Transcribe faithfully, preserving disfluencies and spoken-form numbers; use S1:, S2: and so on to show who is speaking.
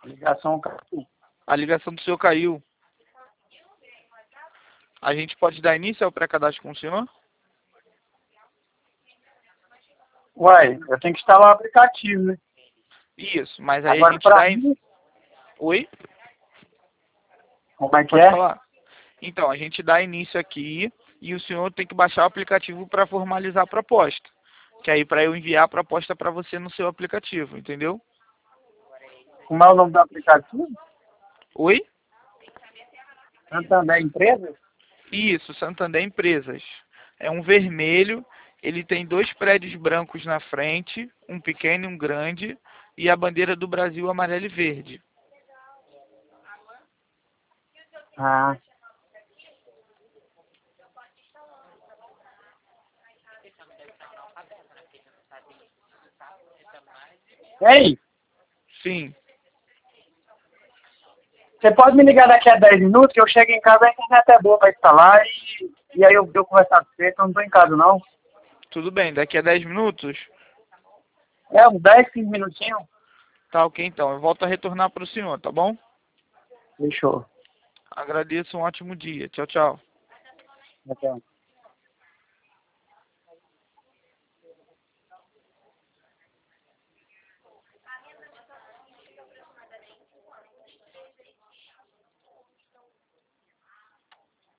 S1: Ligação caiu.
S2: A ligação do senhor caiu. A gente pode dar início ao pré-cadastro com o senhor?
S1: Uai, eu tenho que instalar o aplicativo, né?
S2: Isso, mas aí
S1: Agora,
S2: a gente
S1: pra
S2: dá... in-
S1: mim,
S2: Oi?
S1: como é que
S2: Pode
S1: é?
S2: falar. Então, a gente dá início aqui e o senhor tem que baixar o aplicativo para formalizar a proposta. Que aí para eu enviar a proposta para você no seu aplicativo, entendeu?
S1: Como é o nome do aplicativo?
S2: Oi?
S1: Santander Empresa?
S2: Isso, Santander Empresas. É um vermelho, ele tem dois prédios brancos na frente, um pequeno e um grande, e a bandeira do Brasil amarelo e verde.
S1: Ah. Ei,
S2: Sim,
S1: você pode me ligar daqui a dez minutos que eu chego em casa, a internet é boa para instalar e, e aí eu, eu conversar com você, que eu não tô em casa não.
S2: tudo bem. Daqui a dez minutos?
S1: É, uns dez, quinze minutinhos.
S2: Tá ok, então. Eu volto a retornar para o senhor, tá bom?
S1: Fechou.
S2: Agradeço, um ótimo dia. Tchau, tchau.
S1: Até.